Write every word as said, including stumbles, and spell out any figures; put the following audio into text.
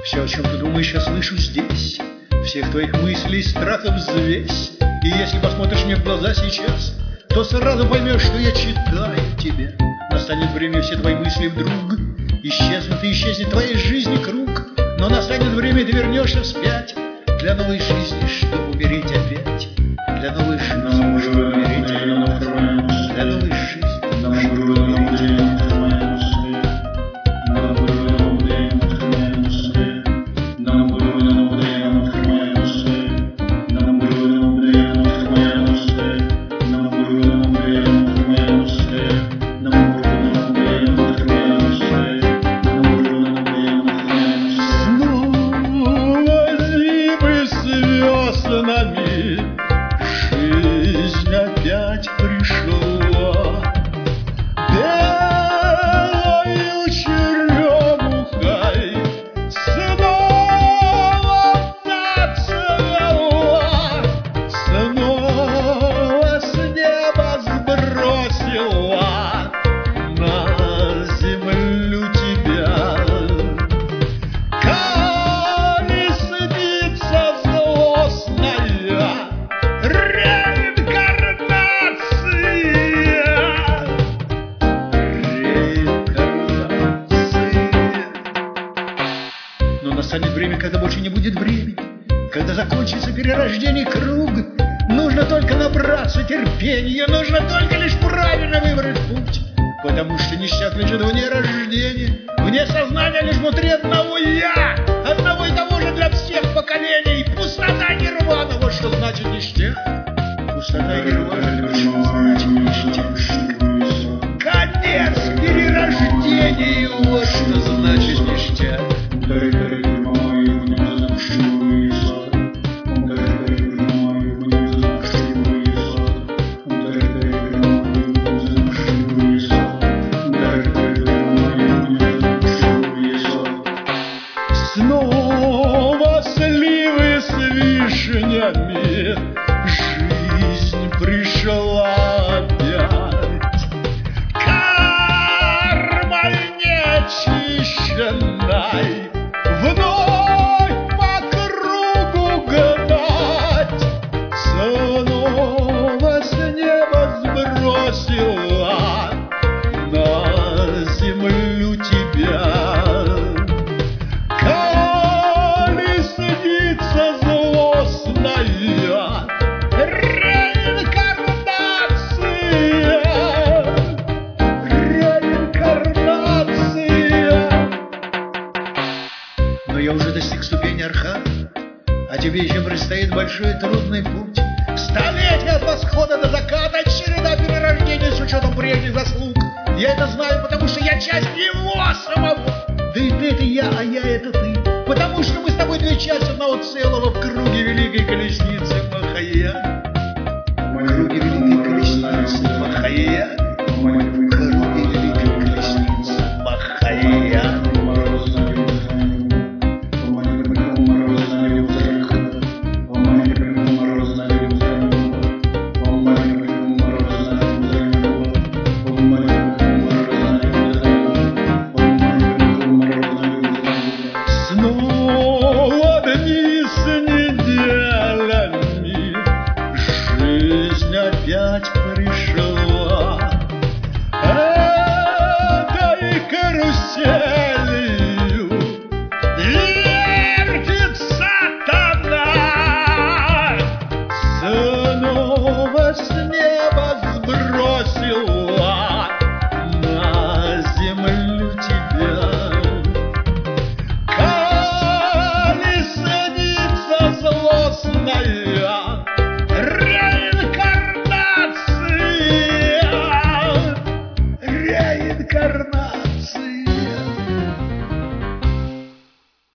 Все, о чем ты думаешь, я слышу здесь. Всех твоих мыслей, страхов взвесь. И если посмотришь мне в глаза сейчас, то сразу поймешь, что я читаю тебя. Настанет время, все твои мысли вдруг исчезнут, и исчезнет твоей жизни круг. Но настанет время, и ты вернешься вспять для новой жизни, чтобы умереть опять. Для новой жизни, чтобы умереть опять. Для новой жизни, чтобы умереть опять. Жизнь опять пришла белою черемухой, снова зацвела, снова с неба сбросила на землю тебя. Колесница злостная, настанет время, когда больше не будет времени, когда закончится перерождение круг. Нужно только набраться терпения, нужно только лишь правильно выбрать путь. Потому что ништяк лежит вне рождения, вне сознания, лишь внутри одного я, одного и того же для всех поколений. Пустота нирвана, вот что значит ништяк. Пустота нирвана, вот что значит ништяк. Конец перерождению, вот что значит ништяк. Снова сливы с вишнями, жизнь пришла опять. Кармой нечищенной вновь по кругу гнать. Снова с неба сбросила на землю тебя. Колесница злостная, реинкарнация, реинкарнация. Но я уже достиг ступени архата, а тебе еще предстоит большой и трудный путь. Столетия от восхода до заката, череда перерождений с учетом прежних заслуг. Я это знаю, потому что я часть его самого. Да и ты — это я, а я — это ты. Потому что мы с тобой две части одного целого в круге великой колесницы Махаян. В круге великой колесницы Махаян. В круге великой колесницы Махаян. Снова дни с неделями, жизнь опять пришла этой карусели.